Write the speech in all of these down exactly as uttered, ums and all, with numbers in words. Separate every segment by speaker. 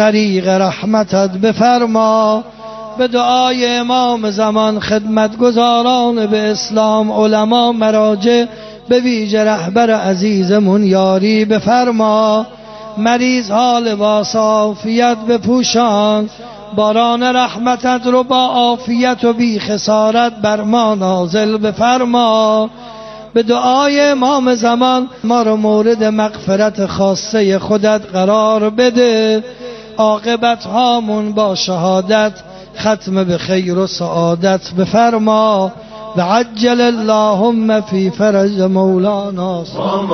Speaker 1: غریق رحمتت بفرما. به دعای امام زمان خدمتگزاران به اسلام، علما، مراجع، به ویژه رهبر عزیزمون یاری بفرما. مریض ها لباس عافیت بپوشان، باران رحمتت رو با عافیت و بی خسارت بر ما نازل بفرما. به دعای امام زمان ما رو مورد مغفرت خاصه خودت قرار بده. عاقبت هامون با شهادت ختم به خیر و سعادت بفرما. و عجل اللهم فی فرج مولانا.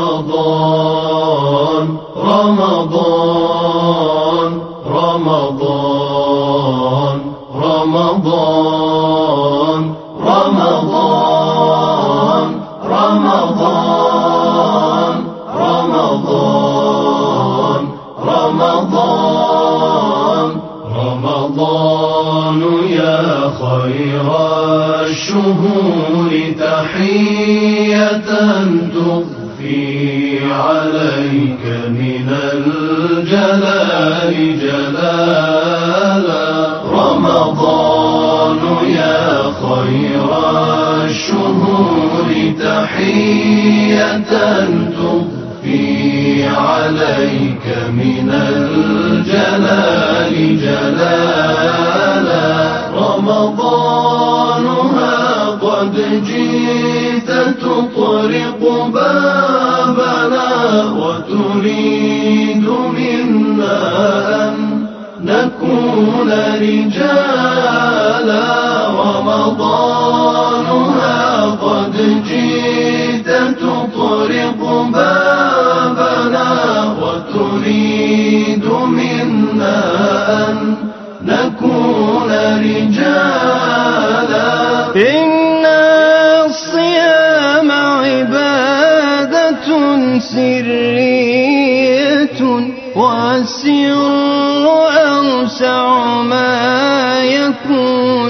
Speaker 2: رمضان رمضان رمضان رمضان رمضان رمضان رمضان رمضان رمضان يا خير الشهور تحية تضفي عليك من الجلال جلالا. رمضان يا خير الشهور تحية تضفي عليك من الجلال جلالا. رمضانها قد جئت تطرق بابنا وتريد منا أن نكون رجالا. رمضانها قد جئت تطرق بابنا وتريد منا أن نكون رجالا.
Speaker 3: إن الصيام عبادة سرية والسر أوسع ما يكون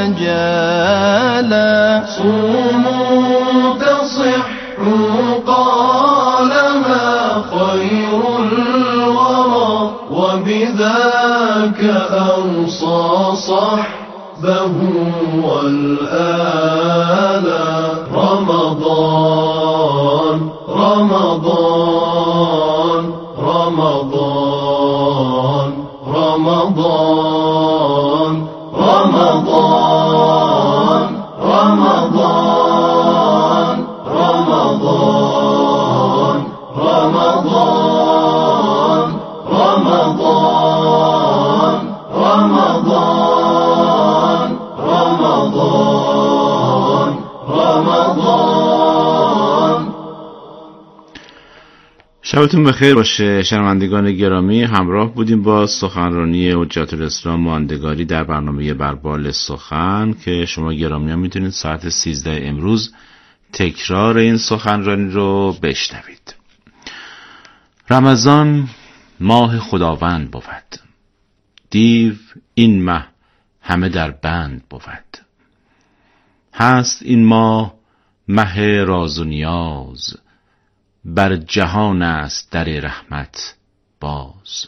Speaker 3: مجالا.
Speaker 2: صوموا تصحوا قالها خير الورى وبذاك أوصى صحبه والآلا. رمضان رمضان رمضان رمضان رمضان رمضان رمضان رمضان رمضان رمضان رمضان رمضان.
Speaker 4: شبتون بخیر باشه شنوندگان گرامی. همراه بودیم با سخنرانی حجت الاسلام ماندگاری در برنامه بربال سخن که شما گرامیان میتونید ساعت سیزده امروز تکرار این سخنرانی رو بشنوید. رمضان ماه خداوند بود، دیو این ماه همه در بند بود. هست این ماه مه راز و نیاز، بر جهان است در رحمت باز.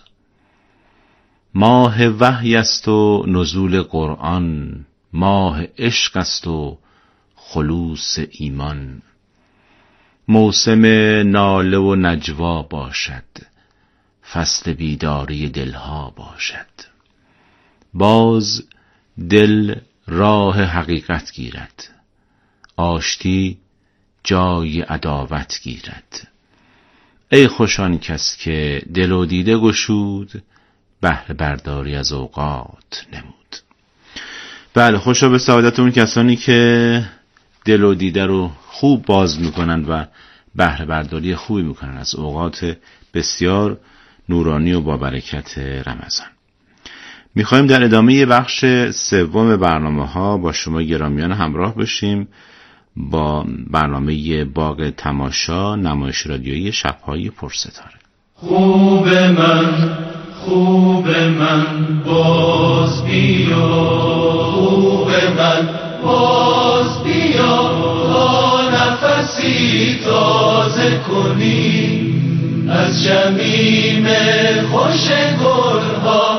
Speaker 4: ماه وحی است و نزول قرآن، ماه عشق است و خلوص ایمان. موسم ناله و نجوا باشد، فصل بیداری دلها باشد. باز دل راه حقیقت گیرد، آشتی جای عداوت گیرد. ای خوش آن کس که دل و دیده گشود، بهره برداری از اوقات نمود. بله، خوشا به سعادت اون کسانی که دل و دیده رو خوب باز میکنن و بهره برداری خوبی میکنن از اوقات بسیار نورانی و با برکت رمضان. میخوایم در ادامه بخش سوم برنامه ها با شما گرامیان همراه بشیم با برنامه باغ تماشا، نمایش رادیویی شب‌های پرستاره.
Speaker 2: خوب من خوب من باز بیا، خوب من باز بیا، تا نفسی تازه کنی از شمیم خوش گلها.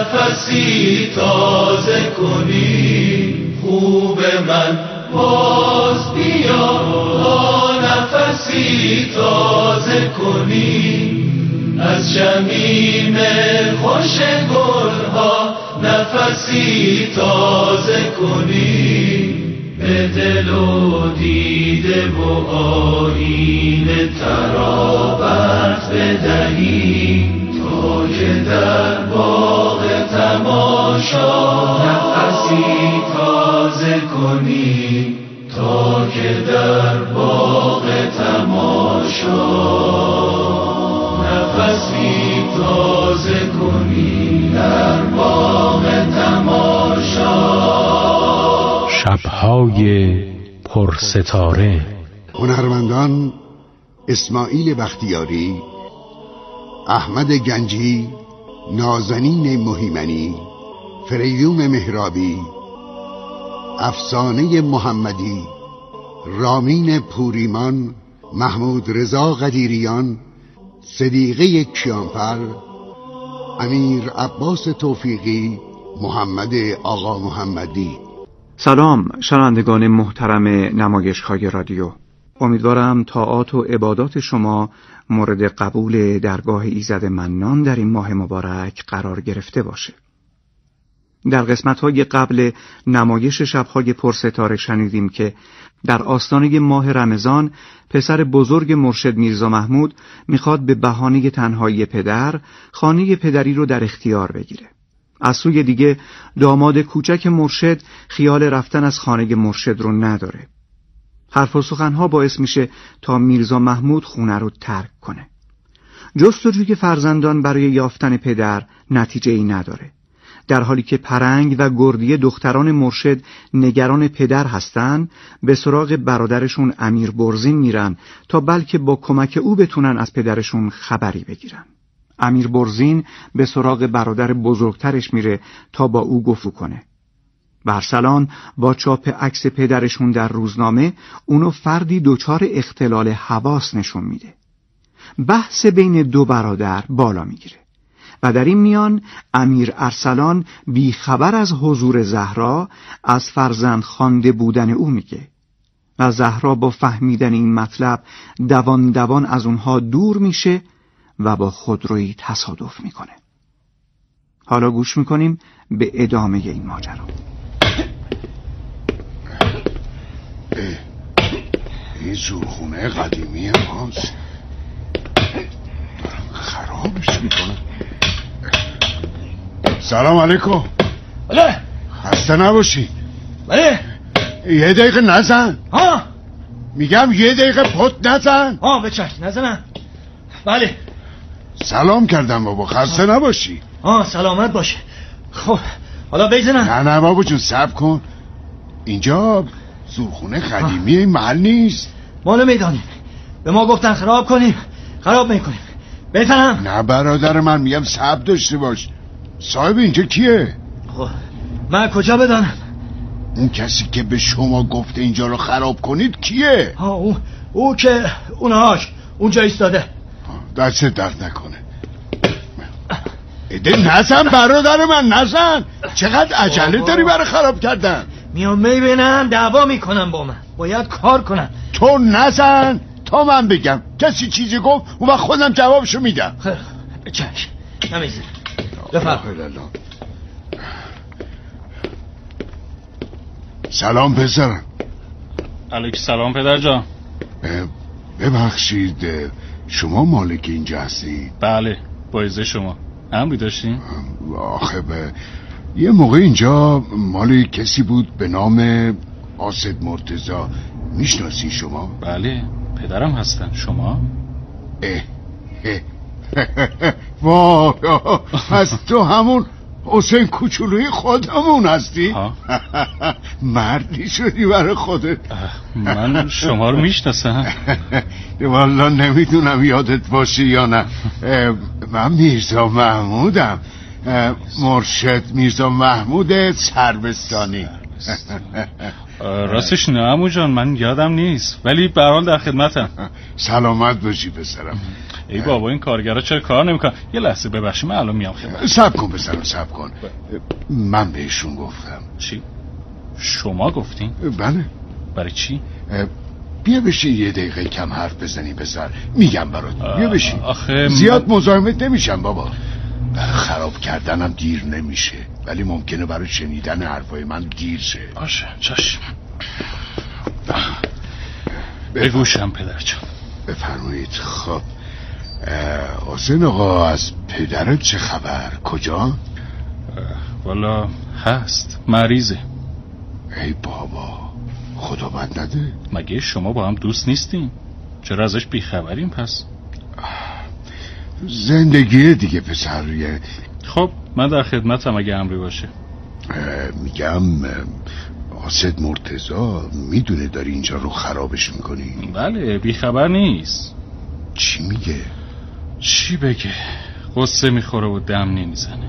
Speaker 2: نفسی تازه کنی خوب من باز بیا نفسی تازه کنی از شمیم خوش گلها نفسی تازه کنی به دل و دیده و آیین ترابت بدهی تا که در باغ تماشا نفسی تازه کنی تا که در باغ تماشا نفسی تازه کنی در باغ تماشا.
Speaker 5: شب‌های پرستاره.
Speaker 6: هنرمندان اسماعیل بختیاری، احمد گنجی، نازنین مهیمنی، فریدون مهرابی، افسانه محمدی، رامین پوریمان، محمود رضا قدیریان، صدیقه کیانفر، امیر عباس توفیقی، محمد آقا محمدی.
Speaker 7: سلام شنوندگان محترم نمایش‌های رادیو، امیدوارم طاعات و عبادات شما مورد قبول درگاه ایزد منان در این ماه مبارک قرار گرفته باشه. در قسمت‌های قبل نمایش شب‌های پرستاره شنیدیم که در آستانه ماه رمضان پسر بزرگ مرشد میرزا محمود میخواد به بهانه تنهایی پدر خانه پدری رو در اختیار بگیره. از سوی دیگه داماد کوچک مرشد خیال رفتن از خانه مرشد رو نداره. حرف و سخنها باعث میشه تا میرزا محمود خونه رو ترک کنه. جستجوی فرزندان برای یافتن پدر نتیجه ای نداره. در حالی که پرنگ و گردی دختران مرشد نگران پدر هستن، به سراغ برادرشون امیر برزین میرن تا بلکه با کمک او بتونن از پدرشون خبری بگیرن. امیر برزین به سراغ برادر بزرگترش میره تا با او گفتگو کنه. و ارسلان با چاپ عکس پدرشون در روزنامه اونو فردی دچار اختلال حواس نشون میده. بحث بین دو برادر بالا میگیره و در این میان امیر ارسلان بی خبر از حضور زهرا از فرزند خوانده بودن او میگه و زهرا با فهمیدن این مطلب دوان دوان از اونها دور میشه و با خودرویی تصادف میکنه. حالا گوش میکنیم به ادامه این ماجرا.
Speaker 6: این زورخونه قدیمی ماست، خرابش میکنه. سلام علیکم.
Speaker 1: بله.
Speaker 6: خسته نباشی.
Speaker 1: بله.
Speaker 6: یه دقیقه نزن.
Speaker 1: ها
Speaker 6: میگم یه دقیقه پت نزن.
Speaker 1: ها بچک نزنم. بله.
Speaker 6: سلام کردم بابا، خسته نباشی.
Speaker 1: ها سلامت باشه. خب حالا بزنم.
Speaker 6: نه نه بابا جون صبر کن، اینجا زورخونه قدیمی این محل نیست.
Speaker 1: مال میدانیم، به ما گفتن خراب کنیم خراب میکنیم. بزنم.
Speaker 6: نه برادر من، میگم صبر داشته باش. صاحب اینجا کیه؟
Speaker 1: خب من کجا بدانم؟
Speaker 6: اون کسی که به شما گفته اینجا رو خراب کنید کیه؟
Speaker 1: ها او او که اونهاش اونجا ایستاده.
Speaker 6: دست درد نکنه. اده نزن برادر من، نزن. چقدر عجله داری برای خراب کردن؟
Speaker 1: میام میبینم دعوا میکنم با من، باید کار کنم.
Speaker 6: تو نزن تا من بگم. کسی چیزی گفت اون وقت خودم جوابشو میدم.
Speaker 1: خیلی چشم نمیزن. بفرم.
Speaker 6: سلام پسرم.
Speaker 8: علیک سلام پدر جان.
Speaker 6: ببخشید شما مالک اینجا هستی؟
Speaker 8: بله با اجازه شما. امری داشتین؟
Speaker 6: آخه به یه موقع اینجا مال کسی بود به نام آسد مرتضی، میشناسی شما؟
Speaker 8: بله پدرم هستن. شما؟
Speaker 6: اه اه وای پس تو همون حسین کوچولوی خودمون هستی؟ مردی شدی برای خودت.
Speaker 8: من شما رو میشناسم.
Speaker 6: والا نمیدونم یادت باشه یا نه. من میرزا محمودم، مرشد میرزا محمود سربستانی.
Speaker 8: راستش نه عمو جان، من یادم نیست، ولی به هر حال در خدمتم.
Speaker 6: سلامت باشی پسرم.
Speaker 8: ای بابا این کارگرا چرا کار نمیکنن؟ یه لحظه ببخشید من الان میام خدمت.
Speaker 6: صبر کن پسرم، صبر کن. من بهشون گفتم.
Speaker 8: چی؟ شما گفتین؟
Speaker 6: بله.
Speaker 8: برای چی؟
Speaker 6: بیا بشین یه دقیقه کم حرف بزنی پسر، میگم برات. بیا بشین.
Speaker 8: آخه
Speaker 6: زیاد مزاحمت نمیشم بابا. خراب کردنم دیر نمیشه، ولی ممکنه برای شنیدن حرفای من دیر شه.
Speaker 8: باشه چشم. بگوشم پدرجان.
Speaker 6: بفرمایید. خب حسین آقا، از پدرت چه خبر؟ کجا؟
Speaker 8: والا هست، مریضه.
Speaker 6: ای بابا، خدا بد نده.
Speaker 8: مگه شما با هم دوست نیستین؟ چرا ازش بیخبرین پس؟
Speaker 6: زندگی دیگه پسر.
Speaker 8: خب من در خدمتم اگه امری باشه.
Speaker 6: میگم آسد مرتضی میدونه داری اینجا رو خرابش میکنی؟
Speaker 8: بله، بیخبر نیست.
Speaker 6: چی میگه؟
Speaker 8: چی بگه؟ قصه میخوره و دم نمیزنه.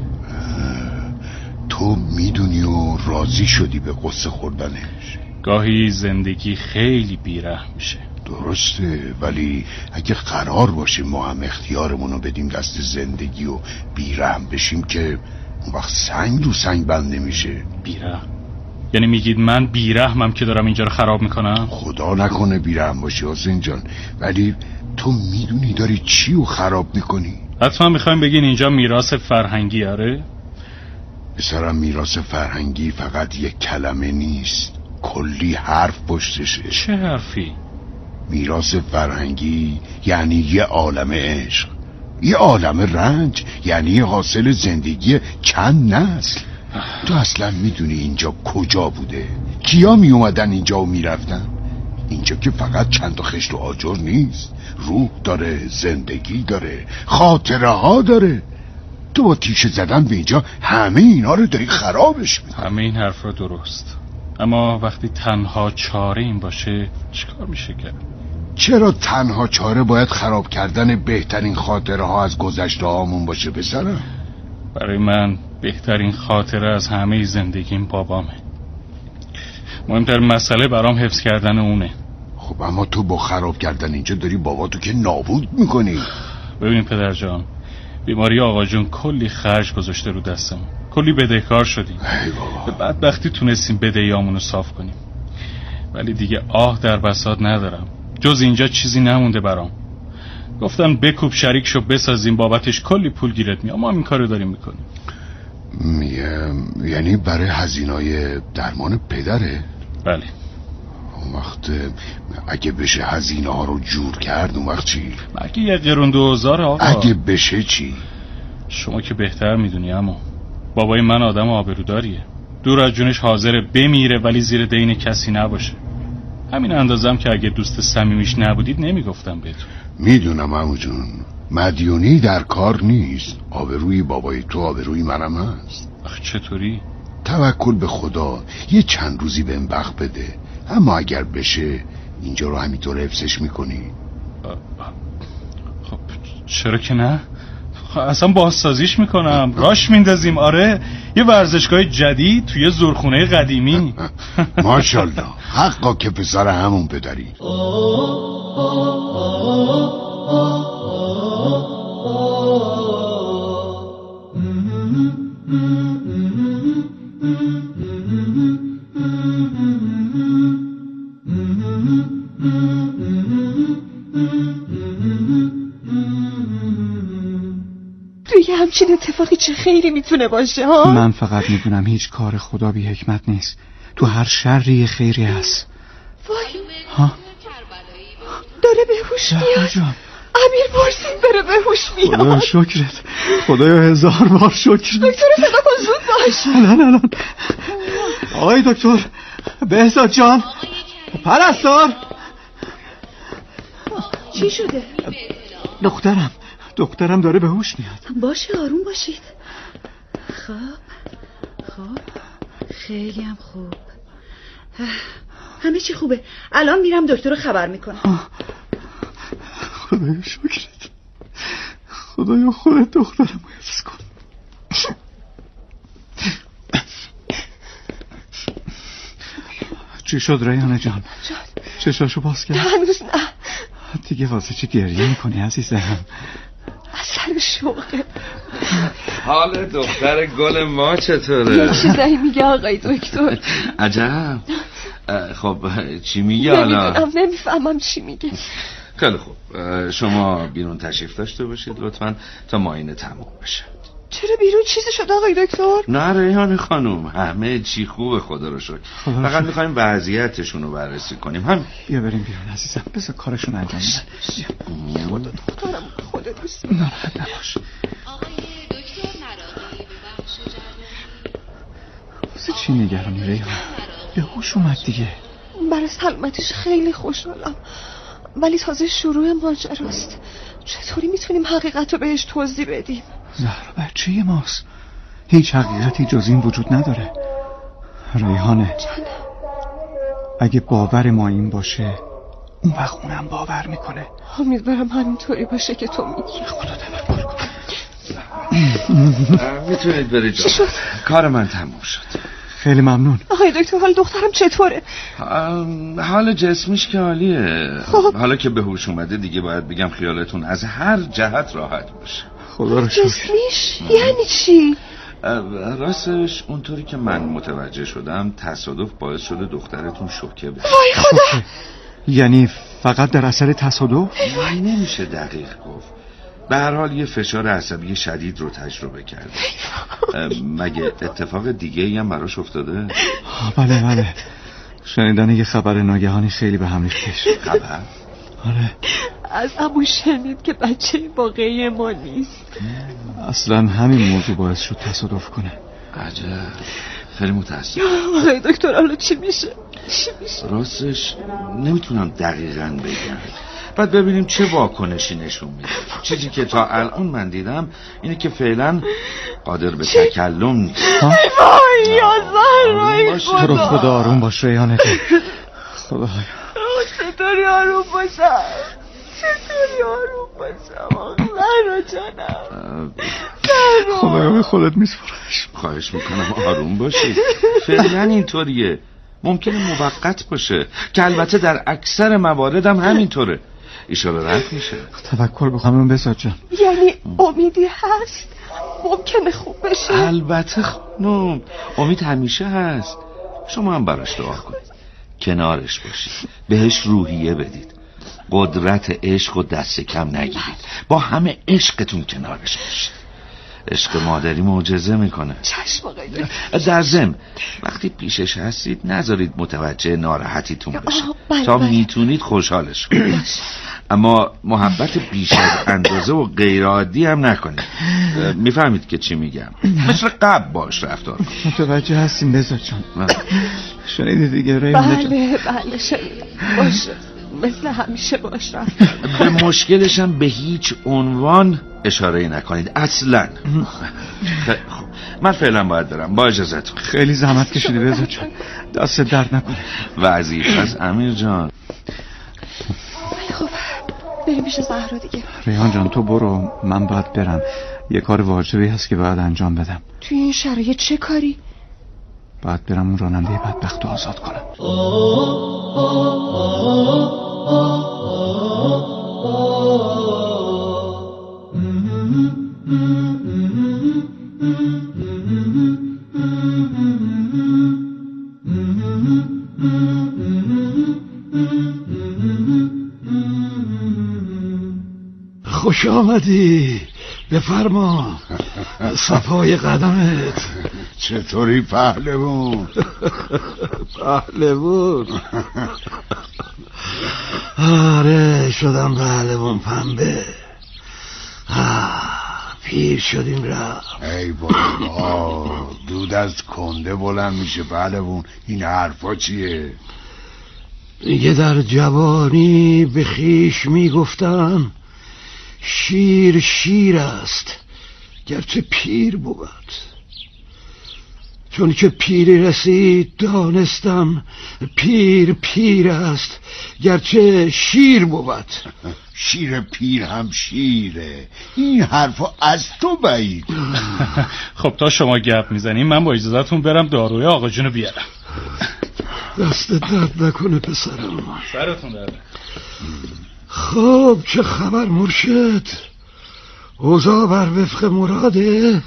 Speaker 6: تو میدونی و راضی شدی به قصه خوردنش؟
Speaker 8: گاهی زندگی خیلی بیرحم میشه.
Speaker 6: درسته، ولی اگه قرار باشه ما هم اختیارمونو بدیم دست زندگی و بیرحم بشیم که اون وقت سنگ رو سنگ بند نمیشه.
Speaker 8: بیرحم؟ یعنی میگید من بیرحمم که دارم اینجا رو خراب میکنم؟
Speaker 6: خدا نکنه بیرحم باشی حسین جان، ولی تو میدونی داری چی رو خراب میکنی؟
Speaker 8: حتما میخوایم بگین اینجا میراث فرهنگی. آره
Speaker 6: پسرم، میراث فرهنگی فقط یک کلمه نیست، کلی حرف پشتشه.
Speaker 8: چه حرفی؟
Speaker 6: میراث فرهنگی یعنی یه عالم عشق، یه عالم رنج، یعنی یه حاصل زندگی چند نسل. تو اصلا میدونی اینجا کجا بوده؟ کیا می اومدن اینجا و میرفتن؟ اینجا که فقط چند تا خشت و آجر نیست، روح داره، زندگی داره، خاطره ها داره. تو با تیشه زدن به اینجا همه اینا رو داری خرابش میکنی.
Speaker 8: همه این حرف را درست، اما وقتی تنها چاره این باشه چیکار میشه کرد؟
Speaker 6: چرا تنها چاره باید خراب کردن بهترین خاطره ها از گذشته هامون باشه پسرم؟
Speaker 8: برای من بهترین خاطره از همه زندگیم بابامه. مهمترین مسئله برام حفظ کردن اونه.
Speaker 6: خب اما تو با خراب کردن اینجا داری باباتو که نابود میکنی.
Speaker 8: ببین پدر جان، بیماری آقا جون کلی خرج گذاشته رو دستم، کلی بدهکار شدیم.
Speaker 6: ای بابا.
Speaker 8: به بدبختی تونستیم بدهیامونو صاف کنیم، ولی دیگه آه در بساط ندارم. جز اینجا چیزی نمونده برام. گفتن بکوب شریک شو بسازیم، بابتش کلی پول گیرت میاد. ما این کارو داریم میکنیم.
Speaker 6: یعنی برای هزینه‌های درمان پدره؟
Speaker 8: بله.
Speaker 6: اون وقت اگه بشه هزینه ها رو جور کرد، اون وقت چی؟
Speaker 8: اگه یه قرون دو هزار آقا.
Speaker 6: اگه بشه چی؟
Speaker 8: شما که بهتر میدونی. اما بابای من آدم آبروداریه، دور از جونش حاضره بمیره ولی زیر دین کسی نباشه. همین اندازم که اگه دوست صمیمیش نبودید نمیگفتم بهتون.
Speaker 6: میدونم عمو جون، مدیونی در کار نیست. آبروی بابای تو آبروی منم هست.
Speaker 8: آخ چطوری؟
Speaker 6: توکل به خدا، یه چند روزی بهم وقت بده، اما اگر بشه اینجا رو همینطور حفظش میکنی.
Speaker 8: خب چرا که نه؟ اصلا بازسازیش میکنم، راش میندازیم. آره یه ورزشگاه جدید توی زورخونه قدیمی.
Speaker 6: ماشاءالله، حقا که پسر همون پدری.
Speaker 9: توی همچین اتفاقی چه خیری میتونه باشه ها؟
Speaker 7: من فقط میدونم هیچ کار خدا بی حکمت نیست. تو هر شری خیری هست.
Speaker 9: وای
Speaker 7: ها؟
Speaker 9: داره بهوش میاد. امیر پرسید داره بهوش میاد.
Speaker 7: خدا شکرت، خدایا هزار بار شکر.
Speaker 9: دکتر صدا کن، زود باش.
Speaker 7: الان الان آقای دکتر، بهزاد جان، پرستار.
Speaker 9: چی شده؟
Speaker 7: دخترم دخترم داره به هوش میاد.
Speaker 9: باشه آروم باشید. خب خب خیلی هم خوب، همه چی خوبه. الان میرم دکتر رو خبر میکنم.
Speaker 7: خدایا شکرت، خدایا خودت دخترم رو حفظ کن. چی شد ریحانه جان؟
Speaker 9: جان
Speaker 7: چشاشو باز کرد؟
Speaker 9: هنوز نه.
Speaker 7: دیگه واسه چی گریه میکنی عزیزم؟
Speaker 9: از سر شوقه.
Speaker 10: حال دختر گل ما چطوره؟
Speaker 9: یه چیزایی میگه آقای دکتر.
Speaker 10: عجب. خب چی میگه حالا؟
Speaker 9: نمیدونم، نمیفهمم چی میگه.
Speaker 10: خیلی خوب، شما بیرون تشریف داشته باشید لطفاً تا معاینه تموم بشه.
Speaker 9: چرا بیرون چیزی شد آقای دکتر؟
Speaker 10: نه ریحانه خانم، همه چی خوبه خدا رو شکر. فقط میخوایم وضعیتشون رو بررسی کنیم. هم
Speaker 7: بیا بریم بیرون عزیزم، بذار کارشون انجام بدن.
Speaker 9: خدا دخترم خدا دوست
Speaker 7: ناراحت نباش.
Speaker 11: آقای دکتر مراقی به بخش جراحی.
Speaker 7: واسه چی نگرانی ریحانه؟ به هوش اومد دیگه.
Speaker 9: برای سلامتش خیلی خوشحالم، ولی تازه شروع ماجراست. چطوری میتونیم حقیقت رو بهش توضیح بدیم؟
Speaker 7: زهرا بچه ماست، هیچ حقیقتی جز این وجود نداره. ریحانه
Speaker 9: جانم،
Speaker 7: اگه باور ما این باشه اون وقت اونم باور میکنه.
Speaker 9: امیدوارم همینطوری باشه که تو میگی.
Speaker 7: خدا توکل کن.
Speaker 10: میتونید برید جا. کار من تموم شد.
Speaker 7: خیلی ممنون.
Speaker 9: آقای دکتر حال دخترم چطوره؟
Speaker 10: حال جسمیش که عالیه.
Speaker 9: خب.
Speaker 10: حالا که به هوش اومده دیگه باید بگم خیالتون از هر جهت راحت باشه.
Speaker 7: خدا رو شکر.
Speaker 9: جسمیش یعنی چی؟
Speaker 10: راستش اونطوری که من متوجه شدم تصادف باعث شده دخترتون شوکه بشه.
Speaker 9: وای خدا.
Speaker 7: یعنی فقط در اثر تصادف؟
Speaker 10: نمیشه دقیق گفت. به هر حال یه فشار عصبی شدید رو تجربه کرده. مگه اتفاق دیگه ای هم براش افتاده؟
Speaker 7: بله بله، شنیدن یه خبر ناگهانی خیلی به هم ریختش.
Speaker 10: خبر؟
Speaker 7: آره،
Speaker 9: از عمو شنید که بچه واقعی ما نیست.
Speaker 7: اصلا همین موضوع باعث شد تصادف کنه.
Speaker 10: عجب، خیلی متاسفم.
Speaker 9: آقای دکتر حالا چی میشه؟ چی میشه؟
Speaker 10: راستش نمیتونم دقیقاً بگم. بعد ببینیم چه واکنشی نشون میده. چیزی که تا الان من دیدم اینه که فعلا قادر به تکلم نیست.
Speaker 9: وای یا زهرای
Speaker 7: خدا. تو رو خدا آروم باش ریحانه. خدا
Speaker 9: چطوری آروم باشم؟ چطوری آروم باشم؟ زهرا جانم.
Speaker 7: خدا به خودت میسپارش.
Speaker 10: خواهش میکنم آروم باشی. فعلا اینطوریه. ممکنه موقت باشه که البته در اکثر موارد هم همینطوره. ایشالا رفت میشه.
Speaker 7: توکل بکنم بسات جان.
Speaker 9: یعنی امیدی هست؟ ممکنه خوب بشه؟
Speaker 10: البته خانم، امید همیشه هست. شما هم براش دعا کنید، کنارش باشید، بهش روحیه بدید، قدرت عشق و دست کم نگیرید، با همه عشقتون کنارش باشید. عشق مادری معجزه میکنه.
Speaker 9: چشم آقای
Speaker 10: در ضمن وقتی پیشش هستید نذارید متوجه ناراحتیتون بشه.
Speaker 9: بله
Speaker 10: تا
Speaker 9: بله.
Speaker 10: میتونید خوشحالش کنید. اما محبت بیش از اندازه و غیر عادی هم نکنید. میفهمید که چی میگم؟ مثل قبل باش رفتار کنید.
Speaker 7: متوجه هستیم بزرگ جان. شنیدی دیگه ریحانه جان؟
Speaker 9: بله بله شنیدم. باشه، مثل همیشه باش رفتار.
Speaker 10: به مشکلش هم به هیچ عنوان اشاره نکنید اصلا. خب من فعلا باید برم، با اجازهتون.
Speaker 7: خیلی زحمت کشیدی بزرگ جان، دست درد نکنه.
Speaker 10: وظیفه است امیر جان.
Speaker 9: خب بریم پیش زهرا دیگه.
Speaker 7: ریحان جان تو برو، من باید برم. یه کار واجبی هست که باید انجام بدم.
Speaker 9: توی این شرایط چه کاری؟
Speaker 7: باید برم اون راننده بدبخت رو آزاد کنم.
Speaker 1: خوش آمدی، بفرما. صفای قدمت.
Speaker 6: چطوری پهلوون؟
Speaker 1: پهلوون؟ آره شدم پهلوون پنبه. پیر شدیم رفت.
Speaker 6: ای بابا، دود از کنده بلند میشه پهلوون. این حرفا چیه؟
Speaker 1: دیگه در جوانی به خیش میگفتم شیر شیر است گرچه پیر بود. چون که پیری رسید دانستم پیر پیر است گرچه شیر بود.
Speaker 6: شیر پیر هم شیره. این حرفا از تو بعید.
Speaker 8: خب تا شما گپ میزنیم من با اجازهتون برم داروی آقا جونو بیارم.
Speaker 12: دست درد نکنه پسرم.
Speaker 8: سرتون درد.
Speaker 12: خب چه خبر مرشد؟ اوضاع بر وفق مراده؟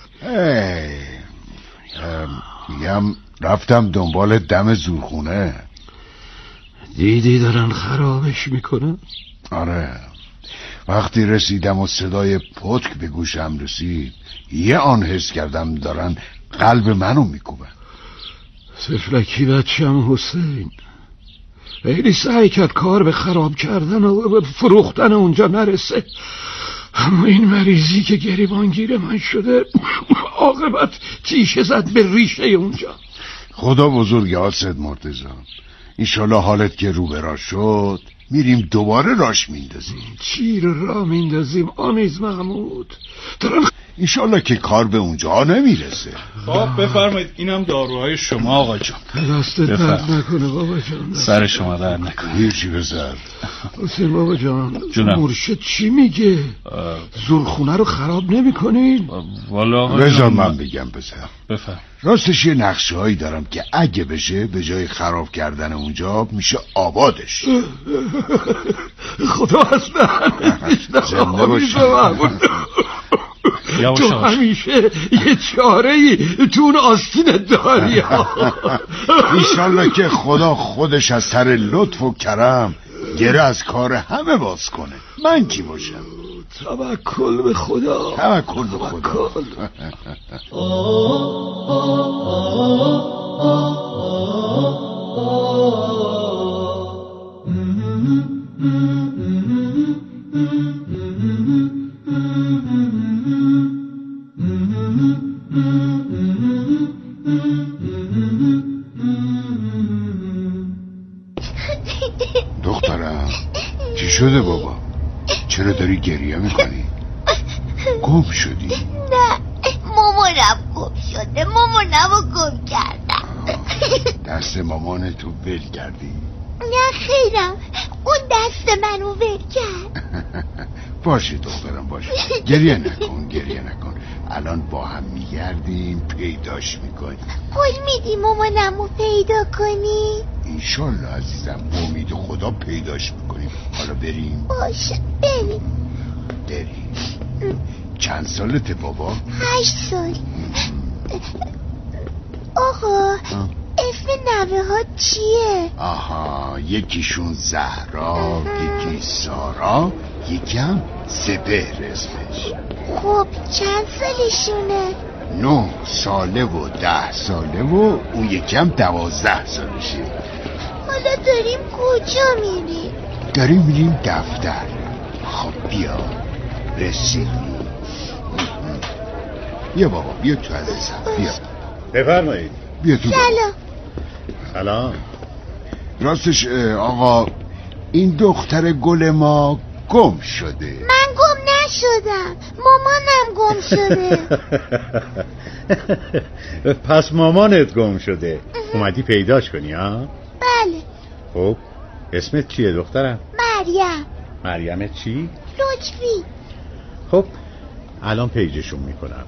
Speaker 6: میگم رفتم دنبال دم زورخونه.
Speaker 12: دیدی دارن خرابش میکنن؟
Speaker 6: آره، وقتی رسیدم و صدای پتک به گوشم رسید یه آن حس کردم دارن قلب منو میکوبن.
Speaker 12: سفلکی بچم حسین خیلی سعی کرد کار به خراب کردن و فروختن اونجا نرسه، اما این مریضی که گریبانگیر من شده عاقبت تیشه زد به ریشه اونجا.
Speaker 6: خدا بزرگ آسد مرتضی، انشالله حالت که رو به راه شد میریم دوباره راش میندازیم.
Speaker 12: چی رو راه میندازیم آمیز محمود؟ دارم
Speaker 6: انشالله که کار به اونجا نمیرسه.
Speaker 8: خب بفرمایید، اینم داروهای شما آقا جان.
Speaker 12: دست درد نکنه بابا جان.
Speaker 8: سر شما درد نکنه.
Speaker 6: هیچی بزر
Speaker 12: حسین بابا جان،
Speaker 8: جونم.
Speaker 12: مرشد چی میگه؟ زورخونه رو خراب نمی کنین؟
Speaker 8: والا
Speaker 6: بذار من بگم بزر.
Speaker 8: بفرم.
Speaker 6: راستش یه نقشه هایی دارم که اگه بشه به جای خراب کردن اونجا میشه آبادش.
Speaker 12: خدا از دهنش
Speaker 6: زنده باشه.
Speaker 12: تو همیشه یه چاره ای تو اون آستینت داری.
Speaker 6: ایشالله که خدا خودش از سر لطف و کرم گره از کار همه باز کنه. من کی باشم؟
Speaker 12: توکل به خدا.
Speaker 6: توکل به خدا. دخترم چی شده بابا؟ چرا داری گریه میکنی؟ گم شدی؟
Speaker 13: نه، مامانم گم شده. مامانم رو گم کردم.
Speaker 6: دست مامان تو ول کردی؟
Speaker 13: نه خیرم، اون دست منو ول کرد.
Speaker 6: باشه دخترم باشه، گریه نکن گریه نکن. الان با هم میگردیم پیداش میکنیم.
Speaker 13: قول میدی مامانم رو پیدا کنی؟
Speaker 6: انشالله عزیزم، امید خدا پیداش میکنیم. حالا بریم؟
Speaker 13: باشه بریم.
Speaker 6: بریم. چند سالته بابا؟
Speaker 13: هشت سال. آقا اسم نوه ها چیه؟
Speaker 6: آها، یکیشون زهرا، یکی سارا، یکی هم سپهر اسمش.
Speaker 13: خب چند سالشونه؟
Speaker 6: نه ساله و ده ساله و اون یکی هم دوازده سالشه.
Speaker 13: حالا داریم کجا میریم؟
Speaker 6: داریم میریم دفتر. خب بیا رسیدیم. بیا بابا بیا تو عزیزم بیا.
Speaker 14: بفرمایید.
Speaker 6: بیا تو.
Speaker 13: سلام.
Speaker 14: سلام.
Speaker 6: راستش آقا این دختر گل ما گم شده.
Speaker 13: من گم نشدم، مامانم گم شده.
Speaker 14: پس مامانت گم شده. اومدی پیداش کنی ها؟
Speaker 13: بله.
Speaker 14: خب اسمت چیه دخترم؟
Speaker 13: مریم.
Speaker 14: مریم چی؟
Speaker 13: لطفی.
Speaker 14: خب الان پیجشون میکنم.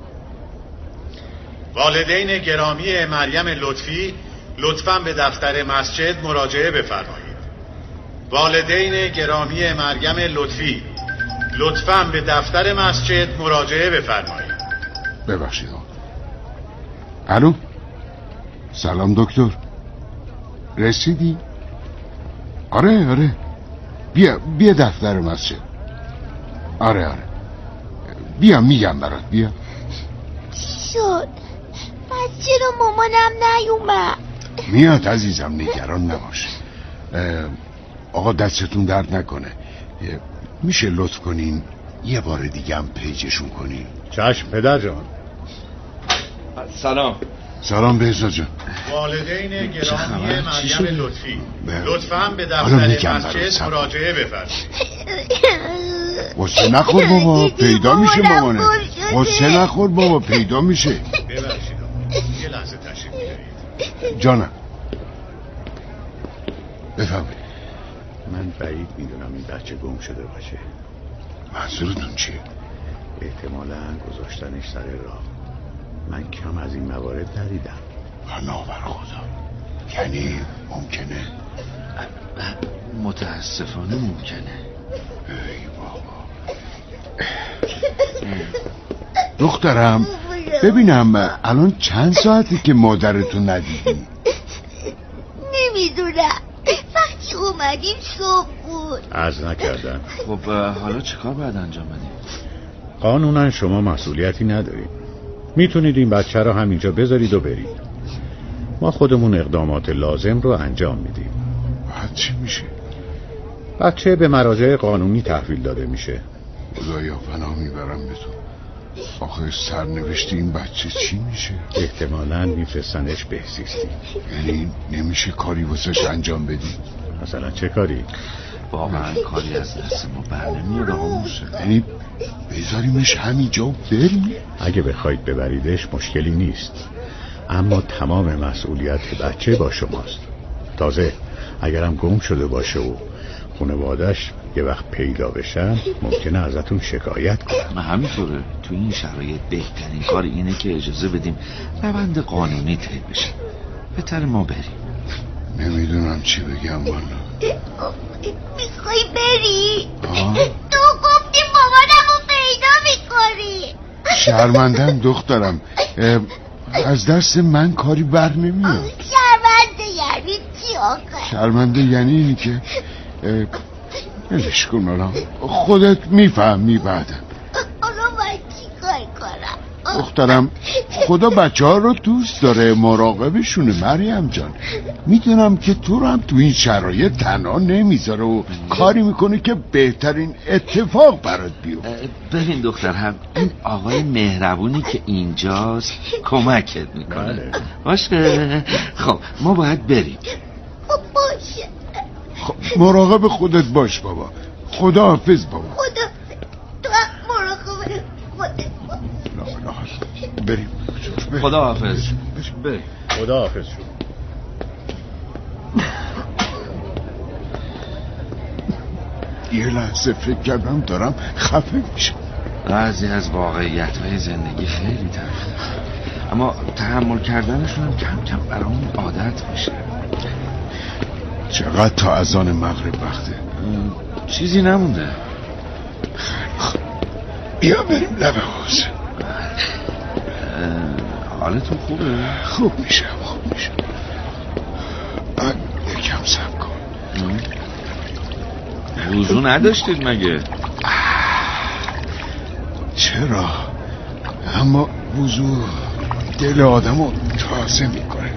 Speaker 15: والدین گرامی مریم لطفی لطفاً به دفتر مسجد مراجعه بفرمایید. والدین گرامی مریم لطفی لطفاً به دفتر مسجد مراجعه بفرمایید.
Speaker 6: ببخشید. الو سلام دکتر، رسیدی؟ آره آره بیا بیا دفتر مسجد. آره آره بیا میگم برات بیا.
Speaker 13: چی شد؟ پس چرا مامانم نیومد؟
Speaker 6: میاد عزیزم نگران نباش. آقا دستتون درد نکنه، میشه لطف کنین یه بار دیگه هم پیجشون کنین؟
Speaker 14: چشم پدر جان.
Speaker 15: سلام.
Speaker 6: سلام بهزاد جان.
Speaker 15: والدین گرامی مریم لطفی لطفاً به
Speaker 6: حالا
Speaker 15: دفتر مسجد مراجعه بفرمایید.
Speaker 6: غصه نخور بابا، پیدا میشه مامانه. غصه نخور بابا، پیدا میشه.
Speaker 15: ببخشید یه لحظه تشریف بیارید.
Speaker 6: جانم بفهمید.
Speaker 14: من بعید میدونم این بچه گم شده باشه.
Speaker 6: منظورتون چیه؟
Speaker 14: احتمالاً گذاشتنش سر راه. من کم از این موارد ندیدم.
Speaker 6: پناه بر خدا. یعنی ممکنه؟
Speaker 10: متاسفانه ممکنه.
Speaker 6: ای بابا. دخترم ببینم الان چند ساعتی که مادرتو ندیدی؟
Speaker 13: نمیدونم، وقتی اومدیم صبح بود.
Speaker 14: عرض نکردم.
Speaker 10: خب حالا چیکار باید انجام بدیم؟
Speaker 14: قانونا شما مسئولیتی ندارید. میتونید این بچه رو همینجا بذارید و برید. ما خودمون اقدامات لازم رو انجام میدیم.
Speaker 6: بعد چی میشه؟
Speaker 14: بچه به مراجع قانونی تحویل داده میشه.
Speaker 6: خدایا پناه میبرم به تو. آخه سرنوشت این بچه چی میشه؟
Speaker 14: احتمالاً میفرستنش بهزیستی.
Speaker 6: یعنی نمیشه کاری واسش انجام بدی؟
Speaker 14: مثلا چه کاری؟
Speaker 10: واقعا کاری از دست ما بر نمیاد آقا موشه.
Speaker 6: یعنی بذاریمش همینجا و بریم؟
Speaker 14: اگه بخواید ببریدش مشکلی نیست، اما تمام مسئولیت بچه با شماست. تازه اگرم گم شده باشه و خانواده‌اش یه وقت پیدا بشن ممکنه ازتون شکایت کنن.
Speaker 10: همینطوره. تو این شرایط بهترین کار اینه که اجازه بدیم روند قانونی طی بشه. بهتره ما بریم.
Speaker 6: نمیدونم چی بگم والا.
Speaker 13: میخوای بری؟
Speaker 6: آه؟
Speaker 13: تو گفتی مامانمو پیدا میکنی.
Speaker 6: شرمندم دخترم، از دست من کاری بر نمیاد.
Speaker 13: شرمنده یعنی چی آقا؟
Speaker 6: شرمنده یعنی اینی که ولش کن الان، خودت میفهمی بعدم.
Speaker 13: حالا باید چی کار کنم؟
Speaker 6: دخترم خدا بچه ها رو دوست داره، مراقبشونه مریم جان. میدونم که تو رو هم تو این شرایط تنها نمیذاره و کاری میکنه که بهترین اتفاق برات بیفته.
Speaker 10: ببین دختر هم این آقای مهربونی که اینجاست کمکت میکنه. باشه خب ما باید بریم.
Speaker 13: باشه.
Speaker 6: خب مراقب خودت باش بابا. خدا حافظ بابا.
Speaker 13: خدا تو مراقب خودت باش.
Speaker 6: بریم.
Speaker 10: خدا حافظ. بریم.
Speaker 14: خدا حافظ شو.
Speaker 6: یه لحظه فکر کردم دارم خفه میشم.
Speaker 10: بعضی از واقعیت‌های زندگی خیلی تلخه، اما تحمل کردنشون هم کم کم برامون عادت میشه.
Speaker 6: چقدر تا اذان مغرب وقته؟
Speaker 10: چیزی نمونده.
Speaker 6: خب بیا بریم لب حوض.
Speaker 10: حالتون خوبه؟
Speaker 6: خوب میشم خوب میشم. یکم صبر کن.
Speaker 10: وضو نداشتید مگه؟
Speaker 6: چرا؟ اما وضو دل آدمو تازه میکنه.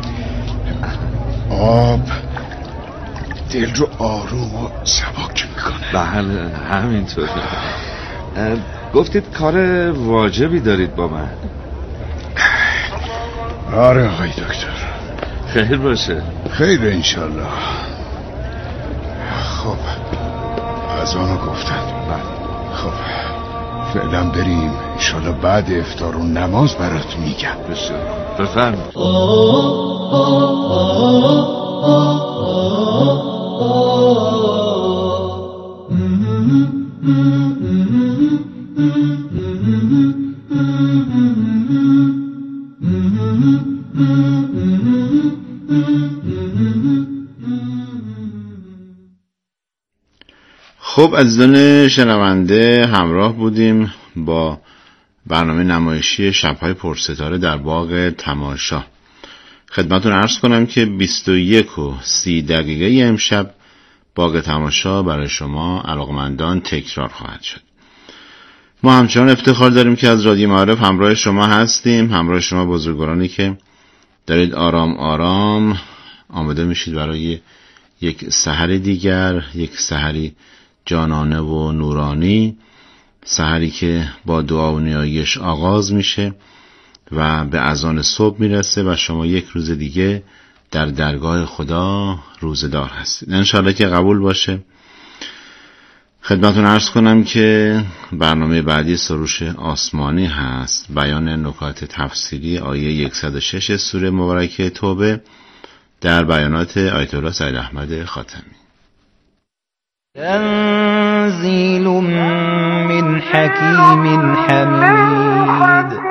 Speaker 6: آب دل رو آروم و سبک میکنه.
Speaker 10: بله همینطوره. گفتید کار واجبی دارید با من.
Speaker 6: آره آقای دکتر.
Speaker 10: خیر باشه.
Speaker 6: خیر انشالله. خب از آنو گفتن. خب فعلا بریم، انشالله بعد افطار و نماز برات میگم.
Speaker 10: بفرمایید.
Speaker 4: خب عزیزان شنونده همراه بودیم با برنامه نمایشی شب‌های پرستاره در باغ تماشا. خدمتتون عرض کنم که بیست و یک و سی دقیقه امشب باغ تماشا برای شما علاقمندان تکرار خواهد شد. ما همچنان افتخار داریم که از رادیو معارف همراه شما هستیم، همراه شما بزرگوارانی که دارید آرام آرام آماده میشید برای یک سحر دیگر، یک سحری جانانه و نورانی، سحری که با دعا و نیایش آغاز میشه و به اذان صبح میرسه و شما یک روز دیگه در درگاه خدا روزدار هستید. انشاءالله که قبول باشه. خدمتون عرض کنم که برنامه بعدی سروش آسمانی هست، بیان نکات تفسیری آیه صد و شش سوره مبارکه توبه در بیانات آیت الله سید احمد خاتمی.
Speaker 16: تنزیل من حکیم حمید.